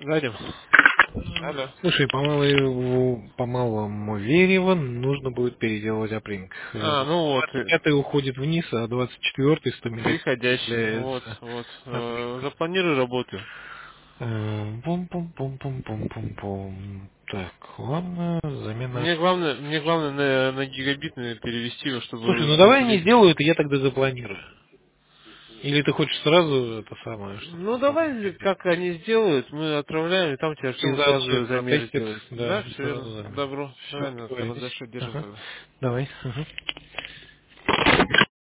Гадим. Алло. Слушай, по малому Верева нужно будет переделывать апринг. Ну вот, 25-й уходит вниз, а 24-й 100 мегабит приходящий. Вот, является вот. апрингом. Запланируй работу. Пум-пум-пум-пум-пум-пум. Так, ладно, замена. Мне главное на гигабитную перевести его, Слушай, ну чтобы давай они население. сделают, и я тогда запланирую. Или ты хочешь сразу это самое, чтобы Ну попробовать давай, переделать? как они сделают, мы отправляем, и там у тебя И Артем заодно сразу это замеры протестит, делает. да, Да, и все сразу верно. замена. Добро. Все, Давай, на договорились. хорошо, держим Ага. тогда. Давай. Ага.